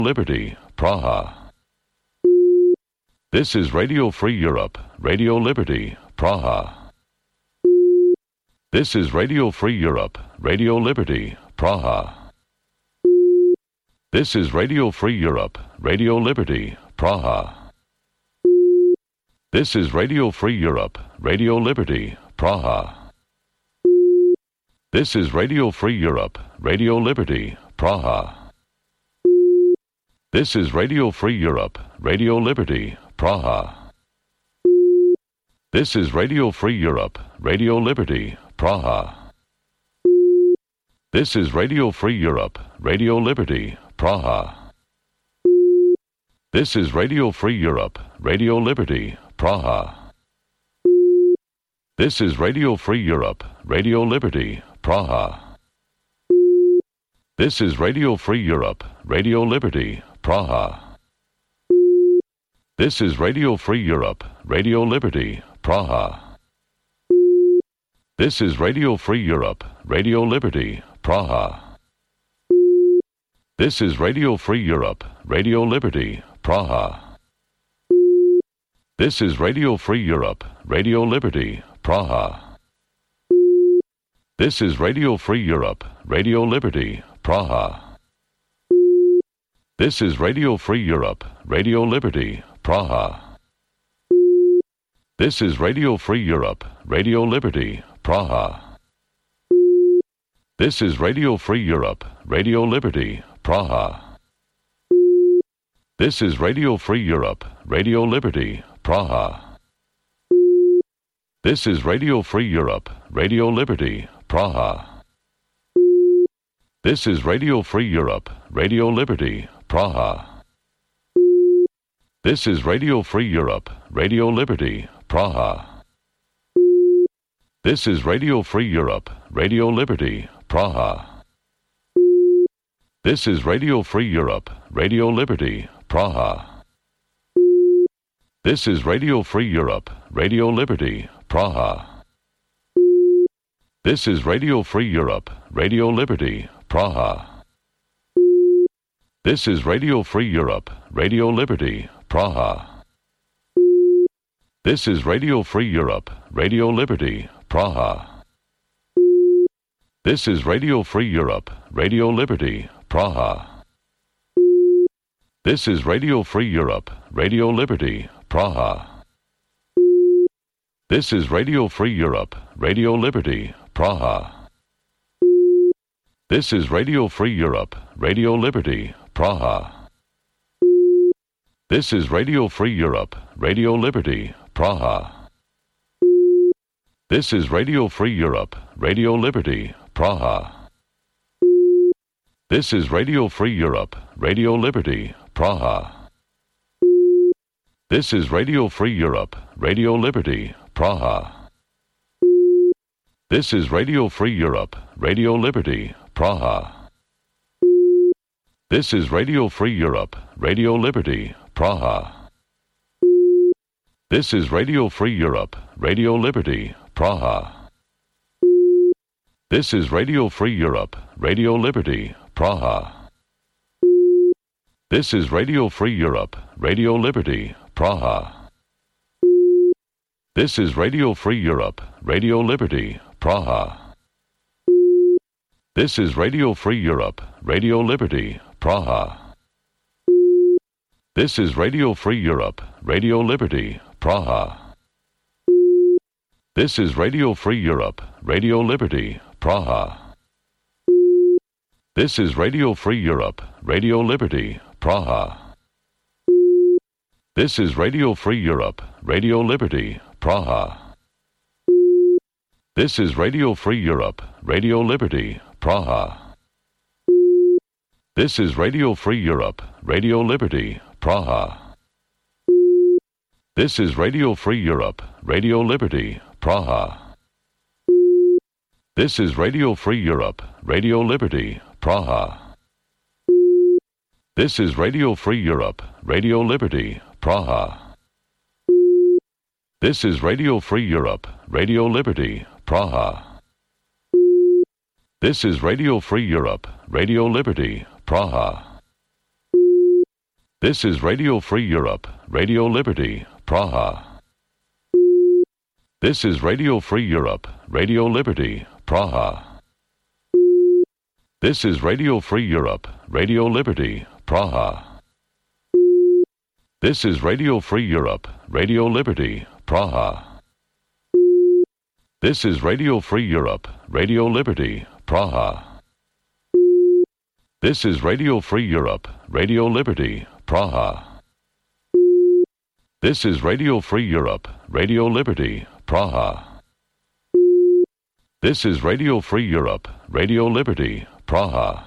Liberty, Praha. This is Radio Free Europe, Radio Liberty, Praha. This is Radio Free Europe, Radio Liberty, Praha. This is Radio Free Europe, Radio Liberty, Praha. This is Radio Free Europe, Radio Liberty, Praha. This is Radio Free Europe, Radio Liberty, Praha. This is Radio Free Europe, Radio Liberty, Praha. This is Radio Free Europe, Radio Liberty, Praha. This is Radio Free Europe, Radio Liberty, Praha. This is Radio Free Europe, Radio Liberty, Praha. This is Radio Free Europe, Radio Liberty, Praha. This is Radio Free Europe, Radio Liberty, Praha. This is Radio Free Europe, Radio Liberty, Praha. This is Radio Free Europe, Radio Liberty, Praha. This is Radio Free Europe, Radio Liberty, Praha. This is Radio Free Europe, Radio Liberty, Praha. This is Radio Free Europe, Radio Liberty, Praha. This is Radio Free Europe, Radio Liberty, Praha. This is Radio Free Europe, Radio Liberty, Praha. This is Radio Free Europe, Radio Liberty, Praha. This is Radio Free Europe, Radio Liberty, Praha. This is Radio Free Europe, Radio Liberty, Praha. This is Radio Free Europe, Radio Liberty, Praha. This is Radio Free Europe, Radio Liberty, Praha. This is Radio Free Europe, Radio Liberty, Praha. This is Radio Free Europe, Radio Liberty, Praha. This is Radio Free Europe, Radio Liberty, Praha. This is Radio Free Europe, Radio Liberty, Praha. This is Radio Free Europe, Radio Liberty, Praha. This is Radio Free Europe, Radio Liberty, Praha. This is Radio Free Europe, Radio Liberty, Praha. This is Radio Free Europe, Radio Liberty, Praha. This is Radio Free Europe, Radio Liberty, Praha. This is Radio Free Europe, Radio Liberty, Praha. This is Radio Free Europe, Radio Liberty, Praha. This is Radio Free Europe, Radio Liberty, Praha. This is Radio Free Europe, Radio Liberty, Praha. This is Radio Free Europe, Radio Liberty, Praha. This is Radio Free Europe, Radio Liberty, Praha. This is Radio Free Europe, Radio Liberty, Praha. This is Radio Free Europe, Radio Liberty, Praha. This is Radio Free Europe, Radio Liberty, Praha. This is Radio Free Europe, Radio Liberty, Praha. This is Radio Free Europe, Radio Liberty, Praha. This is Radio Free Europe, Radio Liberty, Praha. This is Radio Free Europe, Radio Liberty, Praha. This is Radio Free Europe, Radio Liberty, Praha. This is Radio Free Europe, Radio Liberty, Praha. This is Radio Free Europe, Radio Liberty, Praha. This is Radio Free Europe, Radio Liberty, Praha. This is Radio Free Europe, Radio Liberty, Praha. This is Radio Free Europe, Radio Liberty, Praha. This is Radio Free Europe, Radio Liberty, Praha. This is Radio Free Europe, Radio Liberty, Praha. This is Radio Free Europe, Radio Liberty, Praha. This is Radio Free Europe, Radio Liberty, Praha. This is Radio Free Europe, Radio Liberty, Praha. This is Radio Free Europe, Radio Liberty, Praha. This is Radio Free Europe, Radio Liberty, Praha. This is Radio Free Europe, Radio Liberty, Praha. This is Radio Free Europe, Radio Liberty, Praha. This is Radio Free Europe, Radio Liberty, Praha. This is Radio Free Europe, Radio Liberty, Praha. This is Radio Free Europe, Radio Liberty, Praha.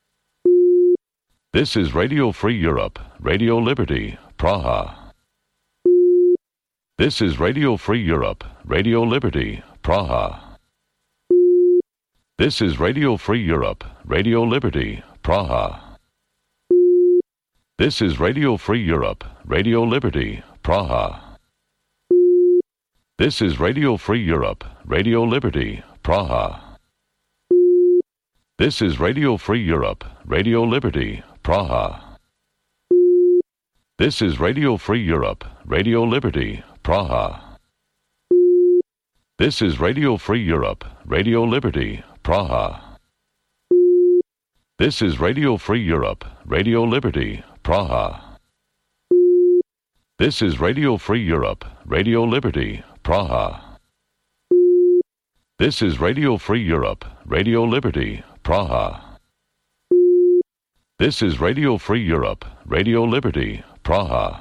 This is Radio Free Europe, Radio Liberty, Praha. This is Radio Free Europe, Radio Liberty, Praha. This is Radio Free Europe, Radio Liberty, Praha. This is Radio Free Europe, Radio Liberty, Praha. This is Radio Free Europe, Radio Liberty, Praha. This is Radio Free Europe, Radio Liberty, Praha. This is Radio Free Europe, Radio Liberty, Praha. This is Radio Free Europe, Radio Liberty, Praha. This is Radio Free Europe, Radio Liberty, Praha. This is Radio Free Europe, Radio Liberty, Praha. This is Radio Free Europe, Radio Liberty, Praha. This is Radio Free Europe, Radio Liberty, Praha.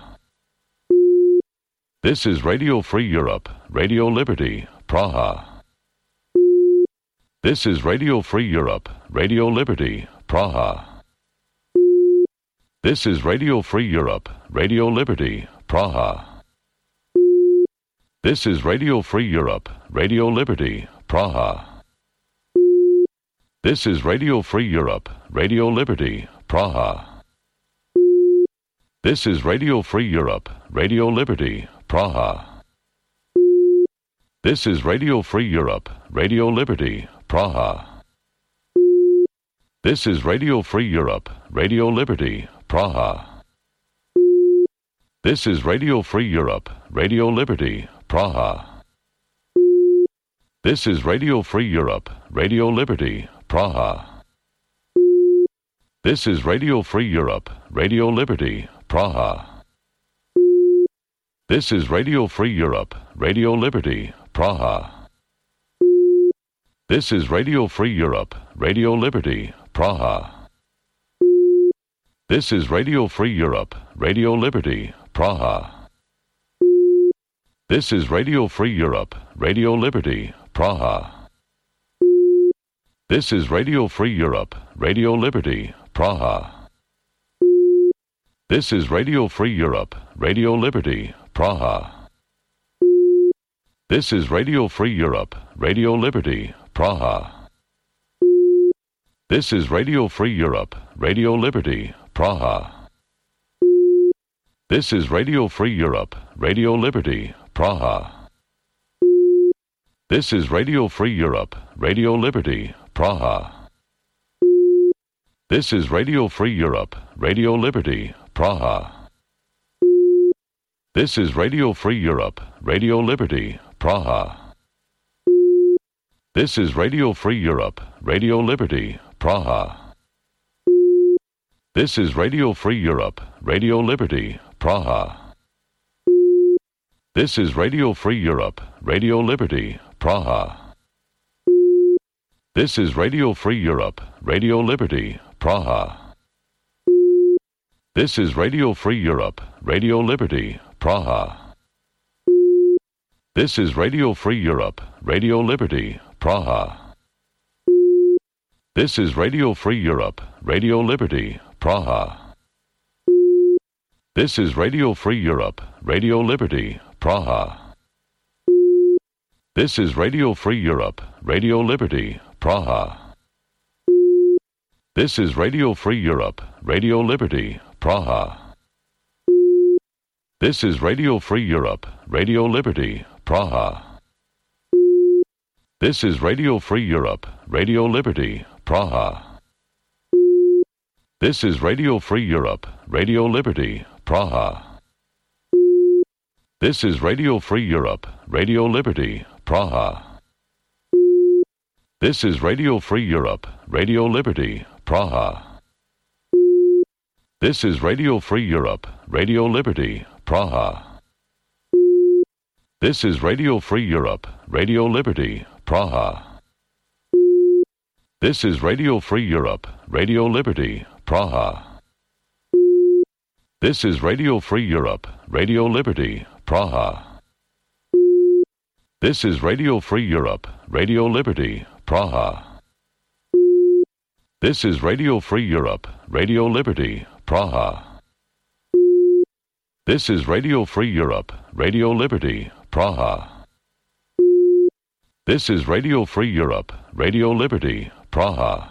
This is Radio Free Europe, Radio Liberty, Praha. This is Radio Free Europe, Radio Liberty, Praha. This is Radio Free Europe, Radio Liberty, Praha. This is Radio Free Europe, Radio Liberty, Praha. This is Radio Free Europe, Radio Liberty, Praha. This is Radio Free Europe, Radio Liberty, Praha. This is Radio Free Europe, Radio Liberty, Praha. This is Radio Free Europe, Radio Liberty, Praha. This is Radio Free Europe, Radio Liberty, Praha. This is Radio Free Europe, Radio Liberty, Praha. This is Radio Free Europe, Radio Liberty, Praha. This is Radio Free Europe, Radio Liberty, Praha. This is Radio Free Europe, Radio Liberty, Praha. This is Radio Free Europe, Radio Liberty, Praha. This is Radio Free Europe, Radio Liberty, Praha. This is Radio Free Europe, Radio Liberty, Praha. This is Radio Free Europe, Radio Liberty, Praha. This is Radio Free Europe, Radio Liberty, Praha. This is Radio Free Europe, Radio Liberty, Praha. This is Radio Free Europe, Radio Liberty, Praha. This is Radio Free Europe, Radio Liberty, Praha. This is Radio Free Europe, Radio Liberty, Praha. This is Radio Free Europe, Radio Liberty, Praha. This is Radio Free Europe, Radio Liberty, Praha. This is Radio Free Europe, Radio Liberty, Praha. This is Radio Free Europe, Radio Liberty, Praha. This is Radio Free Europe, Radio Liberty, Praha. This is Radio Free Europe, Radio Liberty, Praha. This is Radio Free Europe, Radio Liberty, Praha. This is Radio Free Europe, Radio Liberty, Praha. This is Radio Free Europe, Radio Liberty, Praha. This is Radio Free Europe, Radio Liberty, Praha. This is Radio Free Europe, Radio Liberty, Praha. This is Radio Free Europe, Radio Liberty, Praha. This is Radio Free Europe, Radio Liberty, Praha. This is Radio Free Europe, Radio Liberty, Praha. This is Radio Free Europe, Radio Liberty, Praha. This is Radio Free Europe, Radio Liberty, Praha. This is Radio Free Europe, Radio Liberty, Praha. This is Radio Free Europe, Radio Liberty, Praha. This is Radio Free Europe, Radio Liberty, Praha. This is Radio Free Europe, Radio Liberty, Praha. This is Radio Free Europe, Radio Liberty, Praha. This is Radio Free Europe, Radio Liberty, Praha. This is Radio Free Europe, Radio Liberty, Praha. This is Radio Free Europe, Radio Liberty, Praha.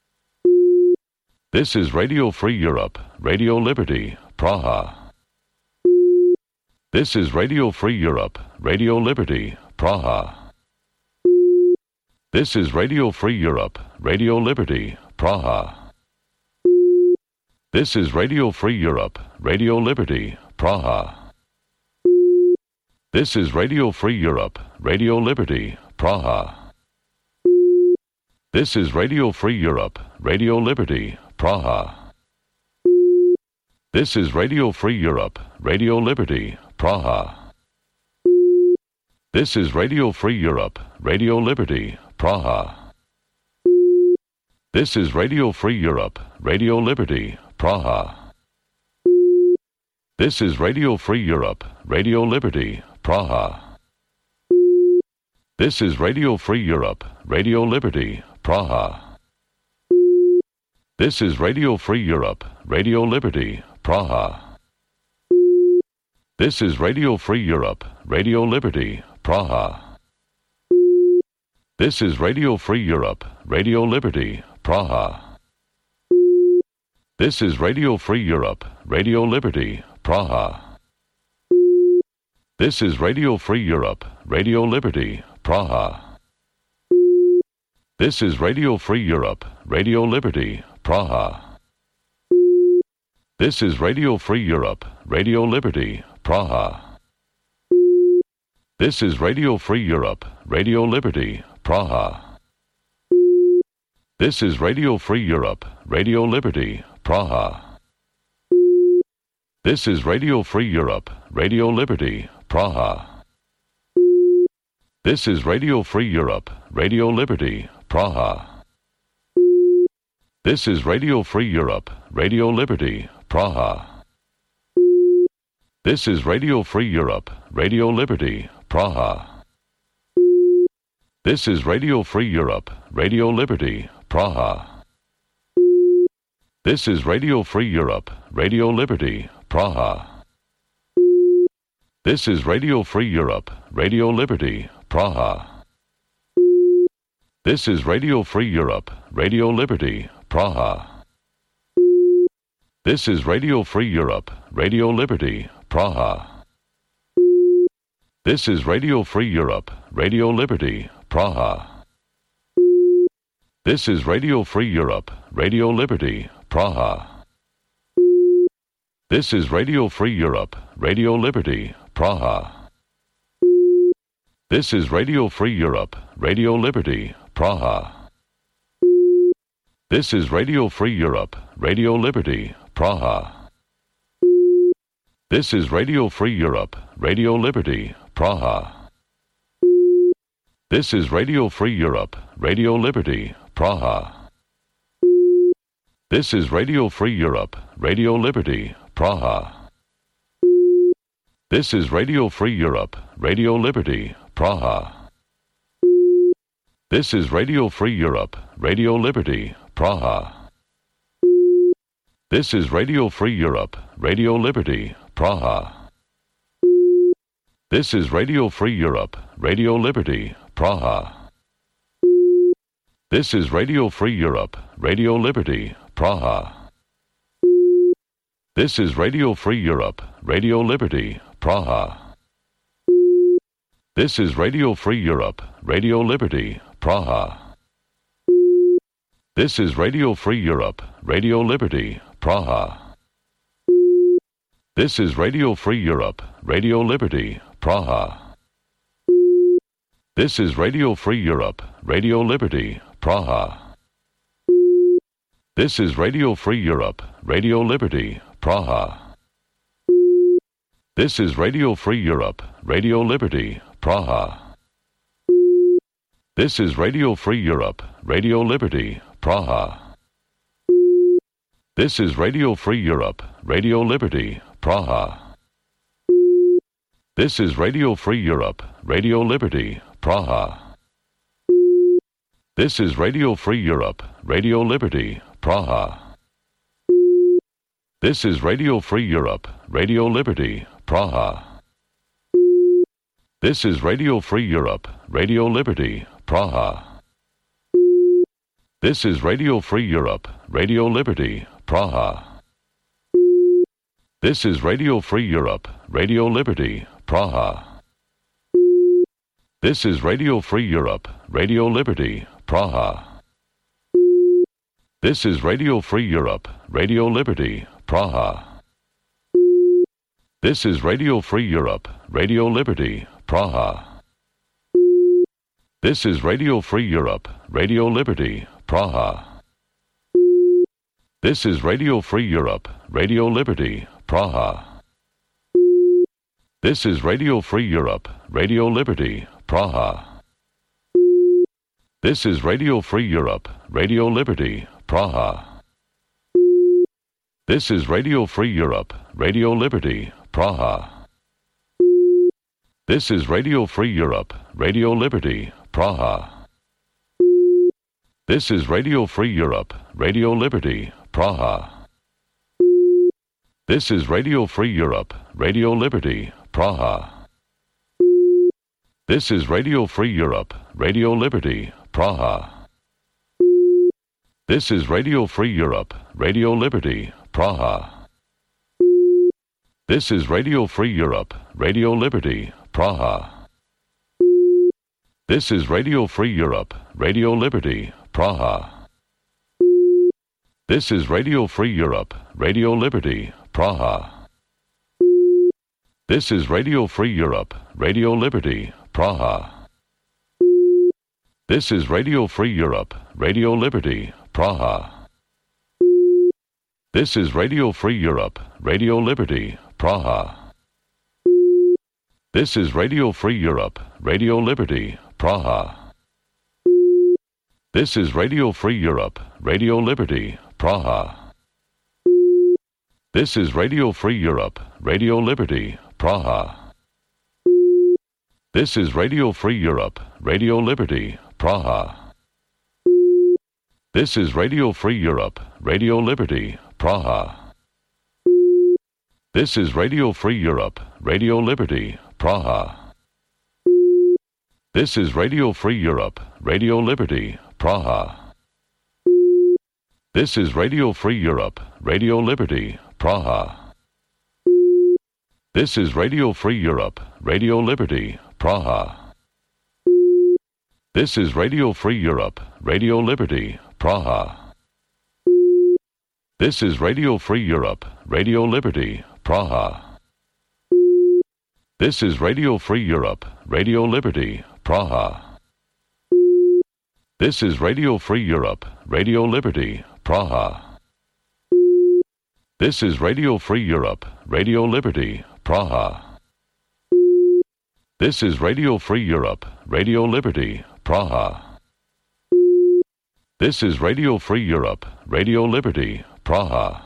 This is Radio Free Europe, Radio Liberty, Praha. This is Radio Free Europe, Radio Liberty, Praha. This is Radio Free Europe, Radio Liberty, Praha. This is Radio Free Europe, Radio Liberty, Praha. This is Radio Free Europe, Radio Liberty, Praha. This is Radio Free Europe, Radio Liberty, Praha. This is Radio Free Europe, Radio Liberty, Praha. This is Radio Free Europe, Radio Liberty, Praha. This is Radio Free Europe, Radio Liberty, Praha. This is Radio Free Europe, Radio Liberty, Praha. This is Radio Free Europe, Radio Liberty, Praha. This is Radio Free Europe, Radio Liberty, Praha. This is Radio Free Europe, Radio Liberty, Praha. This is Radio Free Europe, Radio Liberty, Praha. This is Radio Free Europe, Radio Liberty, Praha. This is Radio Free Europe, Radio Liberty, Praha. This is Radio Free Europe, Radio Liberty, Praha. This is Radio Free Europe, Radio Liberty, Praha. This is Radio Free Europe, Radio Liberty, Praha. This is Radio Free Europe, Radio Liberty, Praha. This is Radio Free Europe, Radio Liberty, Praha. This is Radio Free Europe, Radio Liberty, Praha. This is Radio Free Europe, Radio Liberty, Praha. This is Radio Free Europe, Radio Liberty, Praha. This is Radio Free Europe, Radio Liberty, Praha. This is Radio Free Europe, Radio Liberty, Praha. This is Radio Free Europe, Radio Liberty, Praha. This is Radio Free Europe, Radio Liberty, Praha. This is Radio Free Europe, Radio Liberty, Praha. This is Radio Free Europe, Radio Liberty, Praha. This is Radio Free Europe, Radio Liberty, Praha. This is Radio Free Europe, Radio Liberty, Praha. This is Radio Free Europe, Radio Liberty, Praha. This is Radio Free Europe, Radio Liberty, Praha. This is Radio Free Europe, Radio Liberty, Praha. This is Radio Free Europe, Radio Liberty, Praha. This is Radio Free Europe, Radio Liberty, Praha. This is Radio Free Europe, Radio Liberty, Praha. This is Radio Free Europe, Radio Liberty, Praha. This is Radio Free Europe, Radio Liberty, Praha. This is Radio Free Europe, Radio Liberty, Praha. This is Radio Free Europe, Radio Liberty, Praha. This is Radio Free Europe, Radio Liberty, Praha. This is Radio Free Europe, Radio Liberty, Praha. This is Radio Free Europe, Radio Liberty, Praha. This is Radio Free Europe, Radio Liberty, Praha. This is Radio Free Europe, Radio Liberty, Praha. This is Radio Free Europe, Radio Liberty, Praha. This is Radio Free Europe, Radio Liberty, Praha. This is Radio Free Europe, Radio Liberty, Praha. This is Radio Free Europe, Radio Liberty, Praha. This is Radio Free Europe, Radio Liberty, Praha. This is Radio Free Europe, Radio Liberty, Praha. This is Radio Free Europe, Radio Liberty, Praha. This is Radio Free Europe, Radio Liberty, Praha. This is Radio Free Europe, Radio Liberty, Praha. This is Radio Free Europe, Radio Liberty, Praha. This is Radio Free Europe, Radio Liberty, Praha. This is Radio Free Europe, Radio Liberty, Praha. This is Radio Free Europe, Radio Liberty, Praha. This is Radio Free Europe, Radio Liberty, Praha. This is Radio Free Europe, Radio Liberty, Praha. This is Radio Free Europe, Radio Liberty, Praha. This is Radio Free Europe, Radio Liberty, Praha. This is Radio Free Europe, Radio Liberty, Praha. This is Radio Free Europe, Radio Liberty, Praha. This is Radio Free Europe, Radio Liberty, Praha. This is Radio Free Europe, Radio Liberty, Praha. This is Radio Free Europe, Radio Liberty, Praha. This is Radio Free Europe, Radio Liberty, Praha. This is Radio Free Europe, Radio Liberty, Praha. This is Radio Free Europe, Radio Liberty, Praha. This is Radio Free Europe, Radio Liberty, Praha. This is Radio Free Europe, Radio Liberty, Praha. This is Radio Free Europe, Radio Liberty, Praha. This is Radio Free Europe, Radio Liberty, Praha. This is Radio Free Europe, Radio Liberty, Praha. This is Radio Free Europe, Radio Liberty, Praha. This is Radio Free Europe, Radio Liberty, Praha. This is Radio Free Europe, Radio Liberty, Praha. This is Radio Free Europe, Radio Liberty, Praha. This is Radio Free Europe, Radio Liberty, Praha. This is Radio Free Europe, Radio Liberty, Praha. This is Radio Free Europe, Radio Liberty, Praha. This is Radio Free Europe, Radio Liberty, Praha. This is Radio Free Europe, Radio Liberty, Praha. This is Radio Free Europe, Radio Liberty, Praha. This is Radio Free Europe, Radio Liberty, Praha. This is Radio Free Europe, Radio Liberty, Praha. This is Radio Free Europe, Radio Liberty, Praha. This is Radio Free Europe, Radio Liberty, Praha. This is Radio Free Europe, Radio Liberty, Praha.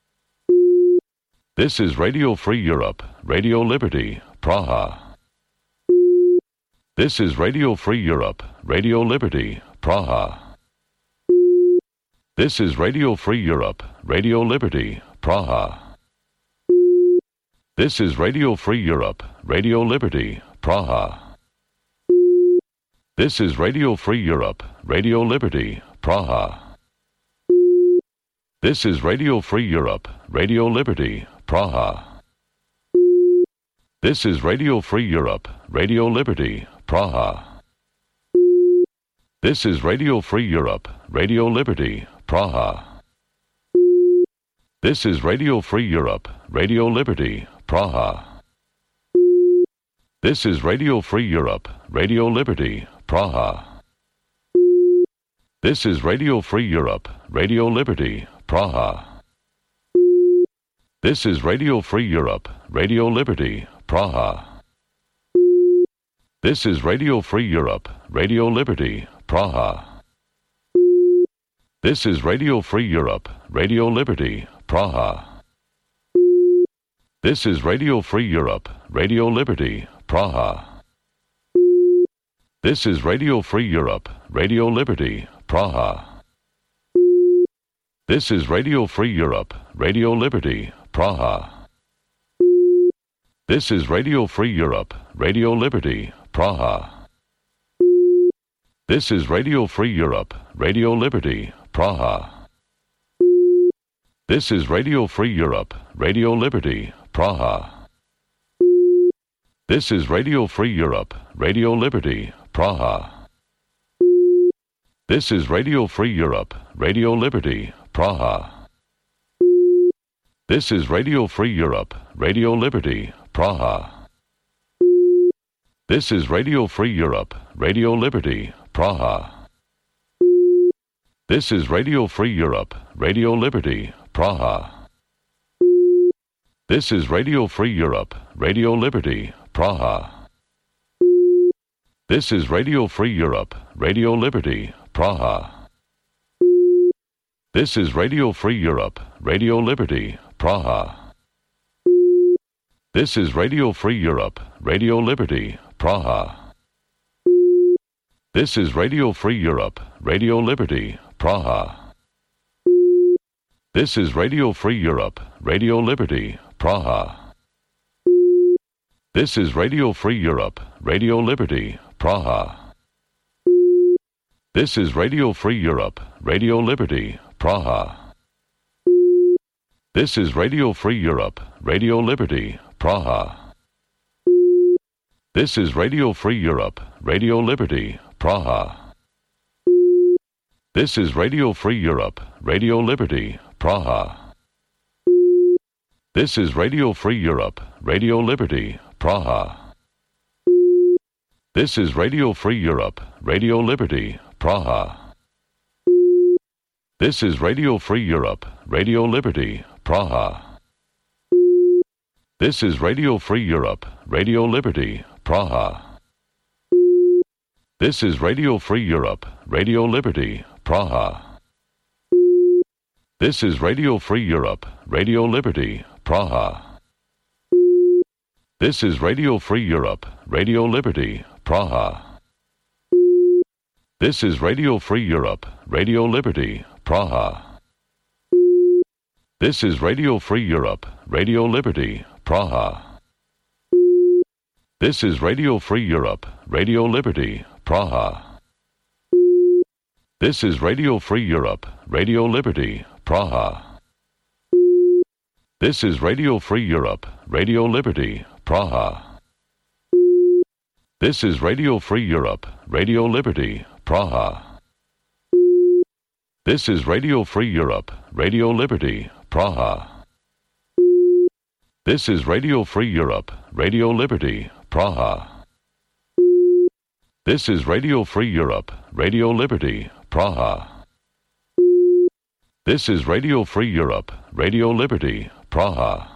This is Radio Free Europe, Radio Liberty, Praha. This is Radio Free Europe, Radio Liberty, Praha. This is Radio Free Europe, Radio Liberty, Praha. This is Radio Free Europe, Radio Liberty, Praha. This is Radio Free Europe, Radio Liberty, Praha. This is Radio Free Europe, Radio Liberty, Praha. This is Radio Free Europe, Radio Liberty, Praha. This is Radio Free Europe, Radio Liberty, Praha. This is Radio Free Europe, Radio Liberty, Praha. This is Radio Free Europe, Radio Liberty, Praha. This is Radio Free Europe, Radio Liberty, Praha. This is Radio Free Europe, Radio Liberty, Praha. This is Radio Free Europe, Radio Liberty, Praha. This is Radio Free Europe, Radio Liberty, Praha. This is Radio Free Europe, Radio Liberty, Praha. This is Radio Free Europe, Radio Liberty, Praha. This is Radio Free Europe, Radio Liberty, Praha. This is Radio Free Europe, Radio Liberty, Praha. This is Radio Free Europe, Radio Liberty, Praha. This is Radio Free Europe, Radio Liberty, Praha. This is Radio Free Europe, Radio Liberty, Praha. This is Radio Free Europe, Radio Liberty, Praha. This is Radio Free Europe, Radio Liberty, Praha. This is Radio Free Europe, Radio Liberty, Praha. This is Radio Free Europe, Radio Liberty, Praha. This is Radio Free Europe, Radio Liberty, Praha. This is Radio Free Europe, Radio Liberty, Praha. This is Radio Free Europe, Radio Liberty, Praha. This is Radio Free Europe, Radio Liberty, Praha. This is Radio Free Europe, Radio Liberty, Praha. This is Radio Free Europe, Radio Liberty, Praha. This is Radio Free Europe, Radio Liberty, Praha. This is Radio Free Europe, Radio Liberty, Praha. This is Radio Free Europe, Radio Liberty, Praha. This is Radio Free Europe, Radio Liberty, Praha. This is Radio Free Europe, Radio Liberty, Praha. This is Radio Free Europe, Radio Liberty, Praha. This is Radio Free Europe, Radio Liberty, Praha. This is Radio Free Europe, Radio Liberty, Praha. This is Radio Free Europe, Radio Liberty, Praha. This is Radio Free Europe, Radio Liberty, Praha. This is Radio Free Europe, Radio Liberty, Praha. This is Radio Free Europe, Radio Liberty, Praha. This is Radio Free Europe, Radio Liberty, Praha. This is Radio Free Europe, Radio Liberty, Praha. This is Radio Free Europe, Radio Liberty, Praha. This is Radio Free Europe, Radio Liberty, Praha. This is Radio Free Europe, Radio Liberty, Praha. This is Radio Free Europe, Radio Liberty, Praha. This is Radio Free Europe, Radio Liberty, Praha. This is Radio Free Europe, Radio Liberty, Praha. This is Radio Free Europe, Radio Liberty, Praha. This is Radio Free Europe, Radio Liberty, Praha.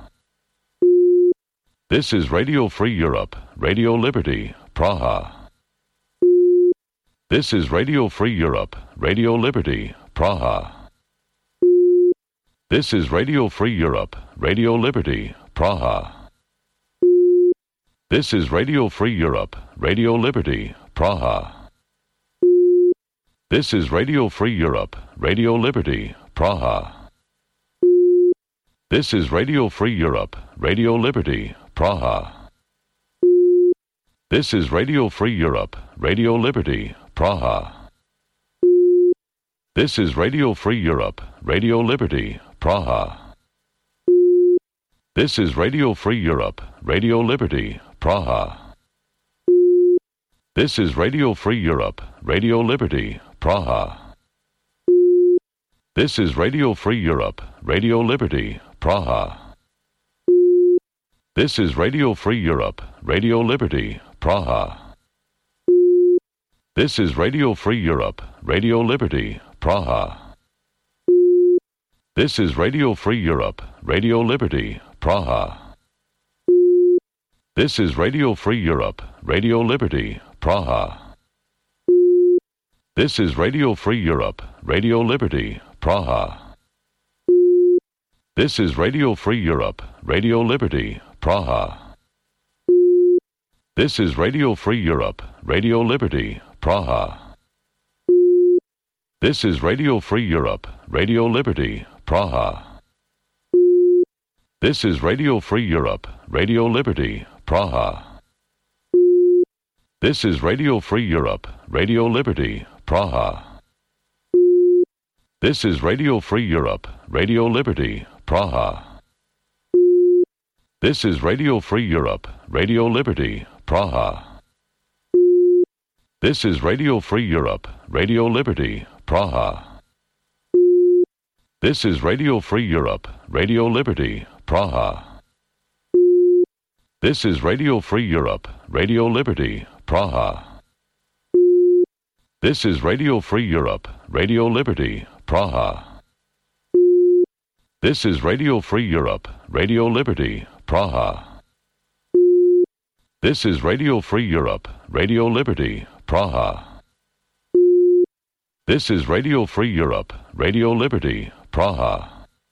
This is Radio Free Europe, Radio Liberty, Praha. This is Radio Free Europe, Radio Liberty, Praha. This is Radio Free Europe, Radio Liberty, Praha. This is Radio Free Europe, Radio Liberty, Praha. This is Radio Free Europe, Radio Liberty, Praha. This is Radio Free Europe, Radio Liberty, Praha. This is Radio Free Europe, Radio Liberty, Praha. This is Radio Free Europe, Radio Liberty, Praha. This is Radio Free Europe, Radio Liberty, Praha. This is Radio Free Europe, Radio Liberty, Praha. This is Radio Free Europe, Radio Liberty, Praha. This is Radio Free Europe, Radio Liberty, Praha. This is Radio Free Europe, Radio Liberty, Praha. This is Radio Free Europe, Radio Liberty, Praha. This is Radio Free Europe, Radio Liberty, Praha. This is Radio Free Europe, Radio Liberty, Praha. This is Radio Free Europe, Radio Liberty, Praha. This is Radio Free Europe, Radio Liberty, Praha. This is Radio Free Europe, Radio Liberty, Praha. This is Radio Free Europe, Radio Liberty, Praha. This is Radio Free Europe, Radio Liberty, Praha. This is Radio Free Europe, Radio Liberty, Praha. This is Radio Free Europe, Radio Liberty, Praha. This is Radio Free Europe, Radio Liberty, Praha. This is Radio Free Europe, Radio Liberty, Praha. This is Radio Free Europe, Radio Liberty, Praha. This is Radio Free Europe, Radio Liberty, Praha. This is Radio Free Europe, Radio Liberty, Praha. This is Radio Free Europe, Radio Liberty, Praha. This is Radio Free Europe, Radio Liberty, Praha.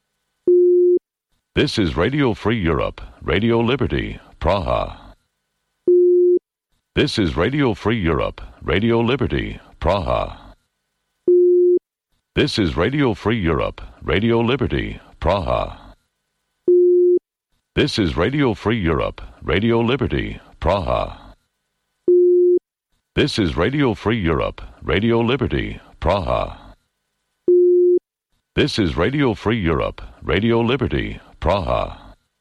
This is Radio Free Europe, Radio Liberty, Praha. This is Radio Free Europe, Radio Liberty, Praha. This is Radio Free Europe, Radio Liberty, Praha. This is Radio Free Europe, Radio Liberty, Praha. This is Radio Free Europe, Radio Liberty, Praha. This is Radio Free Europe, Radio Liberty, Praha.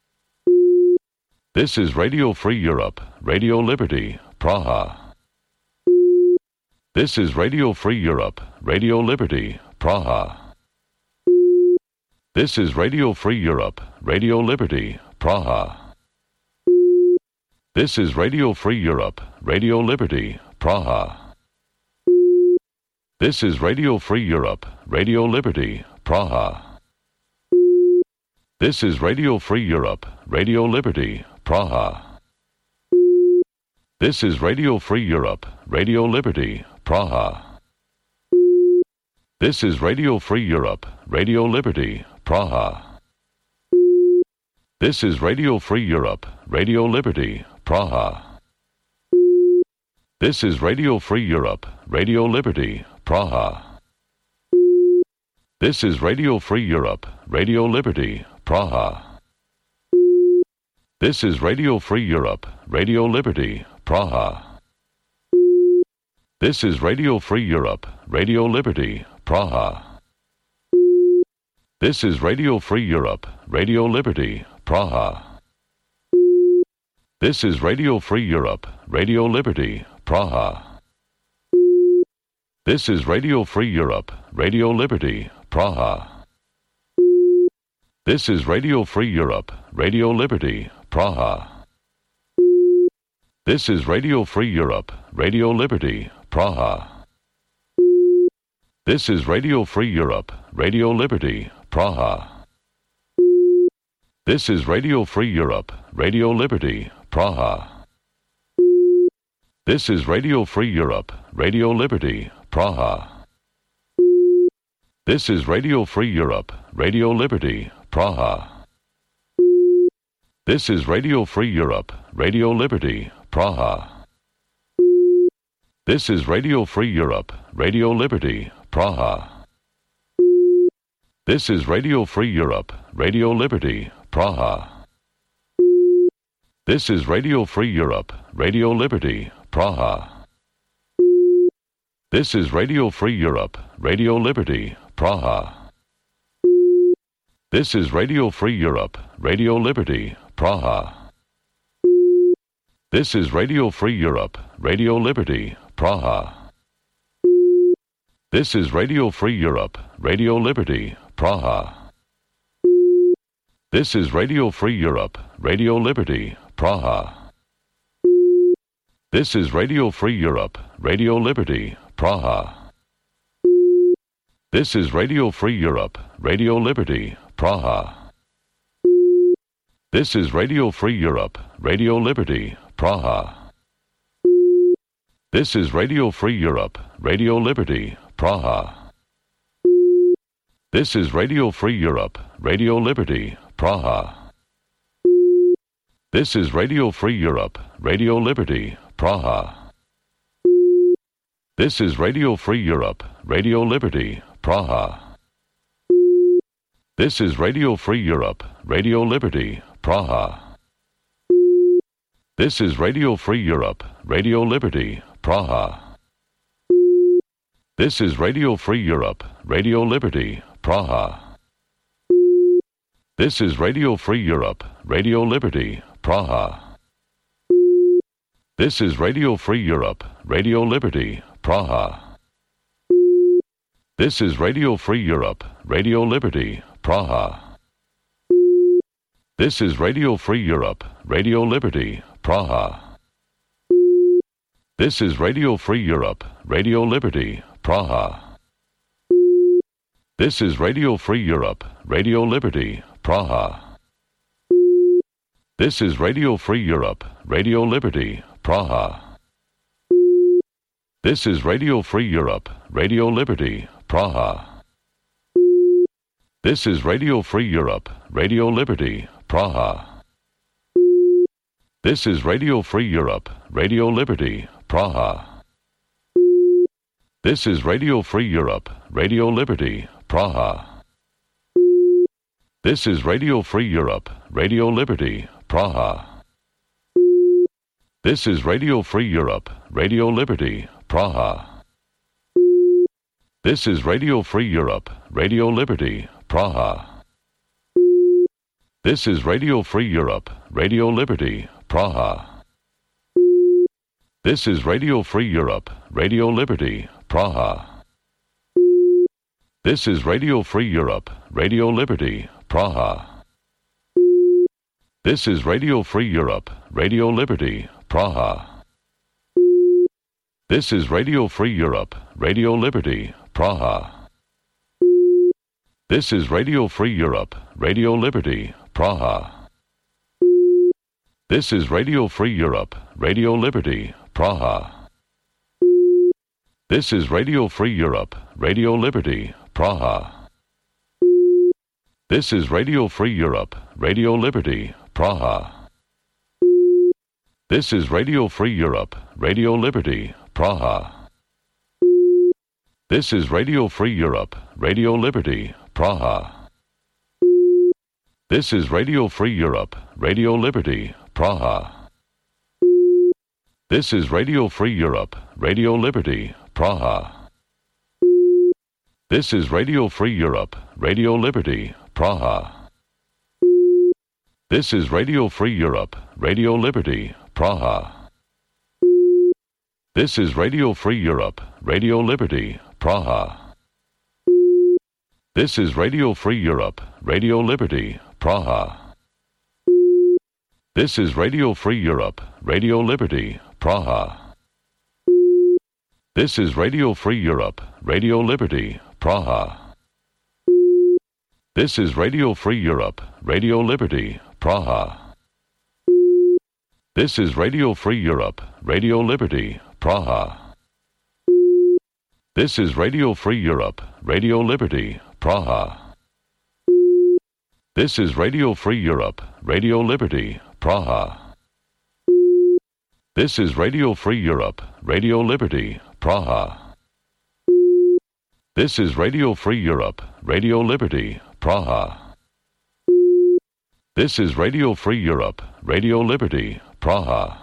This is Radio Free Europe, Radio Liberty, Praha. This is Radio Free Europe, Radio Liberty, Praha. This is Radio Free Europe, Radio Liberty, Praha. This is Radio Free Europe, Radio Liberty, Praha. This is Radio Free Europe, Radio Liberty, Praha. This is Radio Free Europe, Radio Liberty, Praha. This is Radio Free Europe, Radio Liberty, Praha. This is Radio Free Europe, Radio Liberty, Praha. This is Radio Free Europe, Radio Liberty, Praha. This is Radio Free Europe, Radio Liberty, Praha. This is Radio Free Europe, Radio Liberty, Praha. This is Radio Free Europe, Radio Liberty, Praha. This is Radio Free Europe, Radio Liberty, Praha. This is Radio Free Europe, Radio Liberty, Praha. This is Radio Free Europe, Radio Liberty, Praha. This is Radio Free Europe, Radio Liberty, Praha. This is Radio Free Europe, Radio Liberty, Praha. This is Radio Free Europe, Radio Liberty, Praha. This is Radio Free Europe, Radio Liberty, Praha. This is Radio Free Europe, Radio Liberty, Praha. This is Radio Free Europe, Radio Liberty, Praha. This is Radio Free Europe, Radio Liberty, Praha. This is Radio Free Europe, Radio Liberty, Praha. This is Radio Free Europe, Radio Liberty, Praha. This is Radio Free Europe, Radio Liberty, Praha. This is Radio Free Europe, Radio Liberty, Praha. This is Radio Free Europe, Radio Liberty, Praha. This is Radio Free Europe, Radio Liberty, Praha. This is Radio Free Europe, Radio Liberty, Praha. This is Radio Free Europe, Radio Liberty, Praha. This is Radio Free Europe, Radio Liberty, Praha. This is Radio Free Europe, Radio Liberty, Praha. This is Radio Free Europe, Radio Liberty, Praha. This is Radio Free Europe, Radio Liberty, Praha. This is Radio Free Europe, Radio Liberty, Praha. This is Radio Free Europe, Radio Liberty, Praha. This is Radio Free Europe, Radio Liberty, Praha. This is Radio Free Europe, Radio Liberty, Praha. This is Radio Free Europe, Radio Liberty, Praha. This is Radio Free Europe, Radio Liberty, Praha. This is Radio Free Europe, Radio Liberty, Praha. This is Radio Free Europe, Radio Liberty, Praha. This is Radio Free Europe, Radio Liberty, Praha. This is Radio Free Europe, Radio Liberty, Praha. This is Radio Free Europe, Radio Liberty, Praha. This is Radio Free Europe, Radio Liberty, Praha. This is Radio Free Europe, Radio Liberty, Praha. This is Radio Free Europe, Radio Liberty, Praha. This is Radio Free Europe, Radio Liberty, Praha. This is Radio Free Europe, Radio Liberty, Praha. This is Radio Free Europe, Radio Liberty, Praha. This is Radio Free Europe, Radio Liberty, Praha. This is Radio Free Europe, Radio Liberty, Praha. This is Radio Free Europe, Radio Liberty, Praha. This is Radio Free Europe, Radio Liberty, Praha. This is Radio Free Europe, Radio Liberty, Praha. This is Radio Free Europe, Radio Liberty, Praha. This is Radio Free Europe, Radio Liberty, Praha. This is Radio Free Europe, Radio Liberty, Praha. This is Radio Free Europe, Radio Liberty, Praha. This is Radio Free Europe, Radio Liberty, Praha. This is Radio Free Europe, Radio Liberty, Praha. This is Radio Free Europe, Radio Liberty, Praha. This is Radio Free Europe, Radio Liberty, Praha. This is Radio Free Europe, Radio Liberty, Praha. This is Radio Free Europe, Radio Liberty, Praha. This is Radio Free Europe, Radio Liberty, Praha. This is Radio Free Europe, Radio Liberty, Praha. This is Radio Free Europe, Radio Liberty, Praha. This is Radio Free Europe, Radio Liberty, Praha. This is Radio Free Europe, Radio Liberty, Praha. This is Radio Free Europe, Radio Liberty, Praha. This is Radio Free Europe, Radio Liberty, Praha. This is Radio Free Europe, Radio Liberty, Praha. This is Radio Free Europe, Radio Liberty, Praha. This is Radio Free Europe, Radio Liberty, Praha. This is Radio Free Europe, Radio Liberty, Praha. This is Radio Free Europe, Radio Liberty, Praha. This is Radio Free Europe, Radio Liberty, Praha. This is Radio Free Europe, Radio Liberty, Praha. This is Radio Free Europe, Radio Liberty, Praha.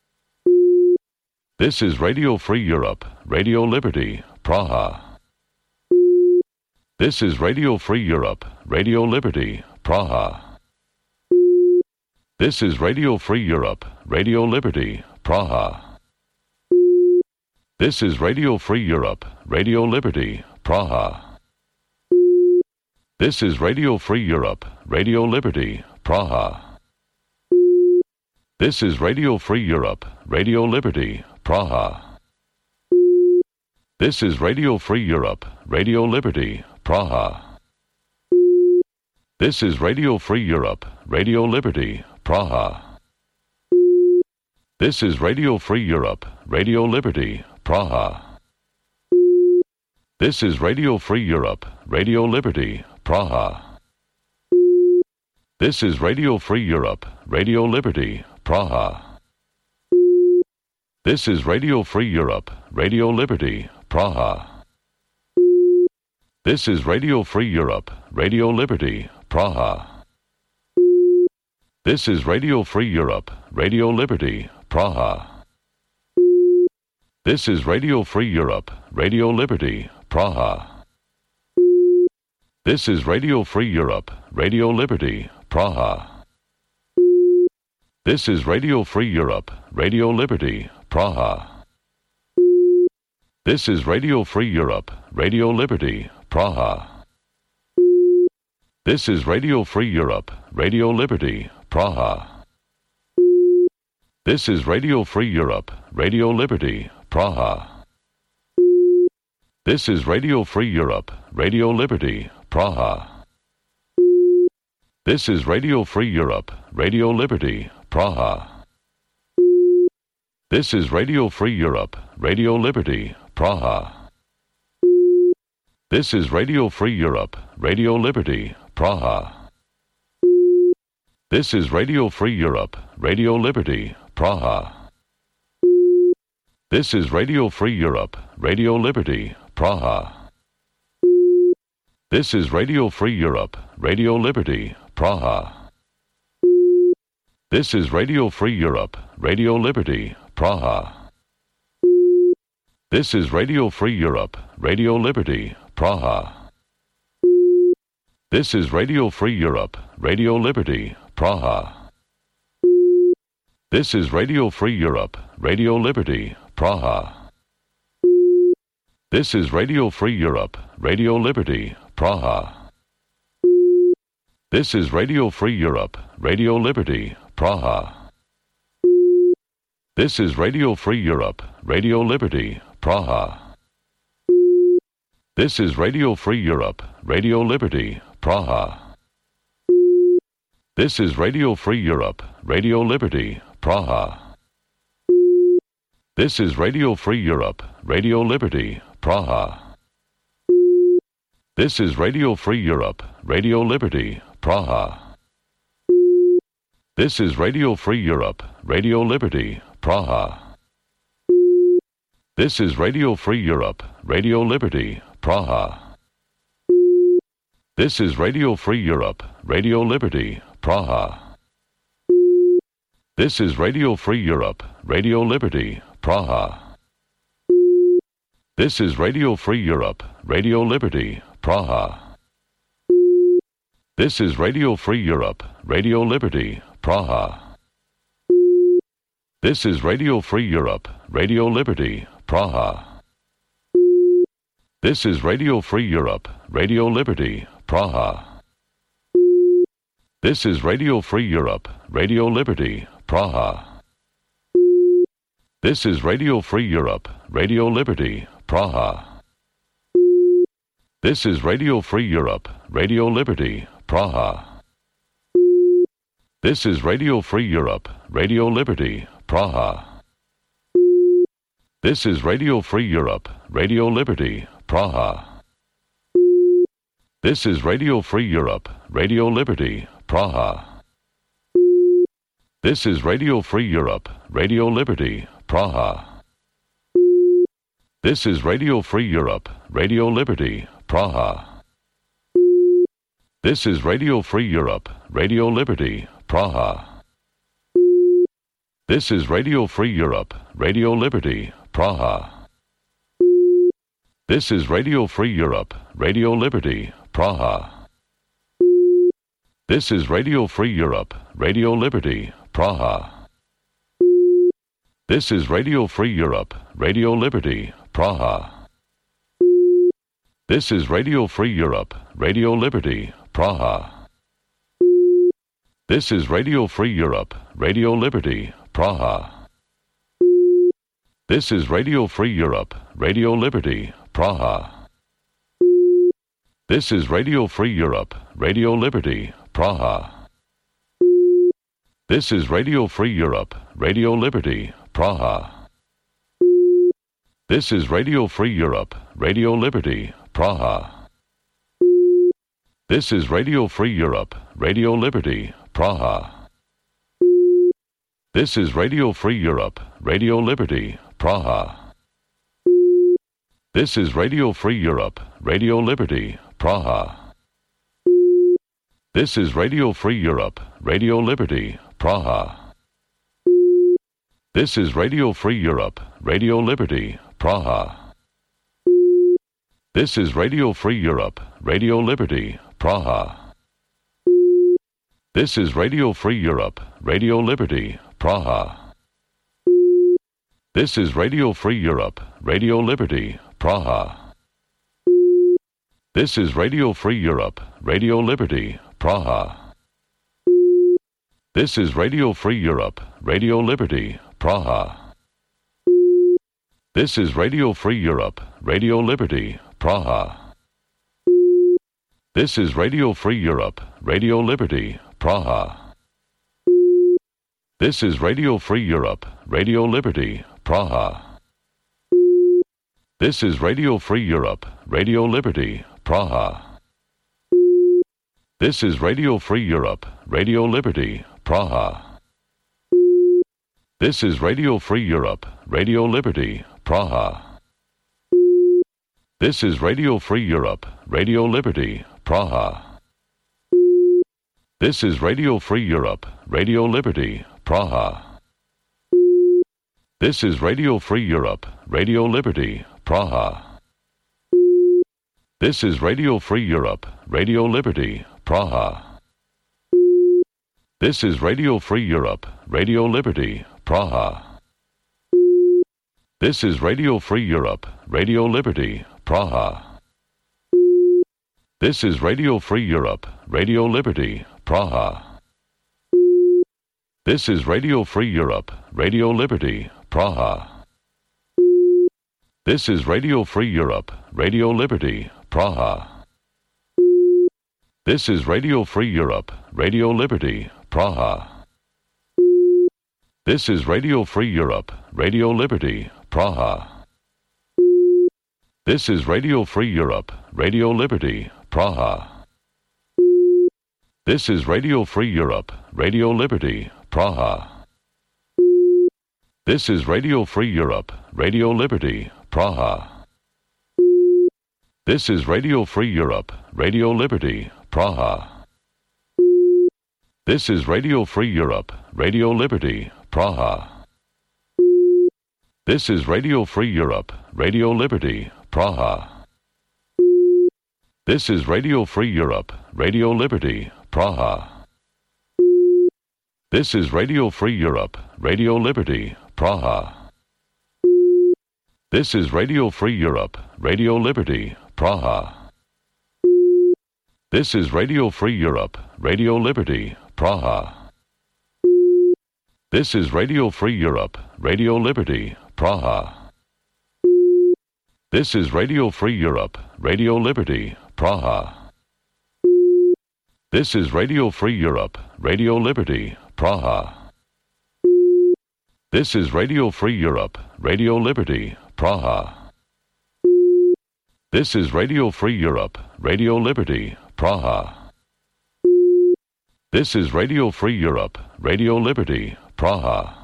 This is Radio Free Europe, Radio Liberty, Praha. This is Radio Free Europe, Radio Liberty, Praha. This is Radio Free Europe, Radio Liberty, Praha. This is Radio Free Europe, Radio Liberty, Praha. This is Radio Free Europe, Radio Liberty, Praha. This is Radio Free Europe, Radio Liberty, Praha. This is Radio Free Europe, Radio Liberty, Praha. This is Radio Free Europe, Radio Liberty, Praha. This is Radio Free Europe, Radio Liberty, Praha. This is Radio Free Europe, Radio Liberty, Praha. This is Radio Free Europe, Radio Liberty, Praha. This is Radio Free Europe, Radio Liberty, Praha. This is Radio Free Europe, Radio Liberty, Praha. This is Radio Free Europe, Radio Liberty, Praha. This is Radio Free Europe, Radio Liberty, Praha. This is Radio Free Europe, Radio Liberty, Praha. This is Radio Free Europe, Radio Liberty, Praha. This is Radio Free Europe, Radio Liberty, Praha. This is Radio Free Europe, Radio Liberty, Praha. This is Radio Free Europe, Radio Liberty, Praha. This is Radio Free Europe, Radio Liberty, Praha. This is Radio Free Europe, Radio Liberty, Praha. This is Radio Free Europe, Radio Liberty, Praha. This is Radio Free Europe, Radio Liberty, Praha. This is Radio Free Europe, Radio Liberty, Praha. This is Radio Free Europe, Radio Liberty, Praha. This is Radio Free Europe, Radio Liberty, Praha. This is Radio Free Europe, Radio Liberty, Praha. This is Radio Free Europe, Radio Liberty, Praha. This is Radio Free Europe, Radio Liberty, Praha. This is Radio Free Europe, Radio Liberty, Praha. This is Radio Free Europe, Radio Liberty, Praha. This is Radio Free Europe, Radio Liberty, Praha. This is Radio Free Europe, Radio Liberty, Praha. This is Radio Free Europe, Radio Liberty, Praha. This is Radio Free Europe, Radio Liberty, Praha. This is Radio Free Europe, Radio Liberty, Praha. This is Radio Free Europe, Radio Liberty, Praha. This is Radio Free Europe, Radio Liberty, Praha. This is Radio Free Europe, Radio Liberty, Praha. This is Radio Free Europe, Radio Liberty, Praha. This is Radio Free Europe, Radio Liberty, Praha. This is Radio Free Europe, Radio Liberty, Praha. This is Radio Free Europe, Radio Liberty, Praha. This is Radio Free Europe, Radio Liberty, Praha. This is Radio Free Europe, Radio Liberty, Praha. This is Radio Free Europe, Radio Liberty, Praha. This is Radio Free Europe, Radio Liberty, Praha. This is Radio Free Europe, Radio Liberty, Praha. This is Radio Free Europe, Radio Liberty, Praha. This is Radio Free Europe, Radio Liberty, Praha. This is Radio Free Europe, Radio Liberty, Praha. This is Radio Free Europe, Radio Liberty, Praha. This is Radio Free Europe, Radio Liberty, Praha. This is Radio Free Europe, Radio Liberty, Praha. This is Radio Free Europe, Radio Liberty, Praha. This is Radio Free Europe, Radio Liberty, Praha. This is Radio Free Europe, Radio Liberty, Praha. This is Radio Free Europe, Radio Liberty, Praha. This is Radio Free Europe, Radio Liberty, Praha. This is Radio Free Europe, Radio Liberty, Praha. This is Radio Free Europe, Radio Liberty, Praha. This is Radio Free Europe, Radio Liberty, Praha. This is Radio Free Europe, Radio Liberty, Praha. This is Radio Free Europe, Radio Liberty, Praha. This is Radio Free Europe, Radio Liberty, Praha. This is Radio Free Europe, Radio Liberty, Praha. This is Radio Free Europe, Radio Liberty, Praha. This is Radio Free Europe, Radio Liberty, Praha. This is Radio Free Europe, Radio Liberty, Praha. This is Radio Free Europe, Radio Liberty, Praha. This is Radio Free Europe, Radio Liberty, Praha. This is Radio Free Europe, Radio Liberty, Praha. This is Radio Free Europe, Radio Liberty, Praha. This is Radio Free Europe, Radio Liberty, Praha. This is Radio Free Europe, Radio Liberty, Praha. This is Radio Free Europe, Radio Liberty, Praha. This is Radio Free Europe, Radio Liberty, Praha. This is Radio Free Europe, Radio Liberty, Praha. This is Radio Free Europe, Radio Liberty, Praha. This is Radio Free Europe, Radio Liberty, Praha. This is Radio Free Europe, Radio Liberty, Praha. This is Radio Free Europe, Radio Liberty, Praha. This is Radio Free Europe, Radio Liberty, Praha. This is Radio Free Europe, Radio Liberty, Praha. This is Radio Free Europe, Radio Liberty, Praha. This is Radio Free Europe, Radio Liberty, Praha. This is Radio Free Europe, Radio Liberty, Praha. This is Radio Free Europe, Radio Liberty, Praha. This is Radio Free Europe, Radio Liberty, Praha. This is Radio Free Europe, Radio Liberty, Praha. This is Radio Free Europe, Radio Liberty, Praha. This is Radio Free Europe, Radio Liberty, Praha. This is Radio Free Europe, Radio Liberty, Praha. This is Radio Free Europe, Radio Liberty, Praha. This is Radio Free Europe, Radio Liberty, Praha. This is Radio Free Europe, Radio Liberty, Praha. This is Radio Free Europe, Radio Liberty, Praha. This is Radio Free Europe, Radio Liberty, Praha. This is Radio Free Europe, Radio Liberty, Praha. This is Radio Free Europe, Radio Liberty, Praha. This is Radio Free Europe, Radio Liberty, Praha. This is Radio Free Europe, Radio Liberty, Praha. This is Radio Free Europe, Radio Liberty, Praha. This is Radio Free Europe, Radio Liberty, Praha. This is Radio Free Europe, Radio Liberty, Praha. This is Radio Free Europe, Radio Liberty, Praha. This is Radio Free Europe, Radio Liberty, Praha.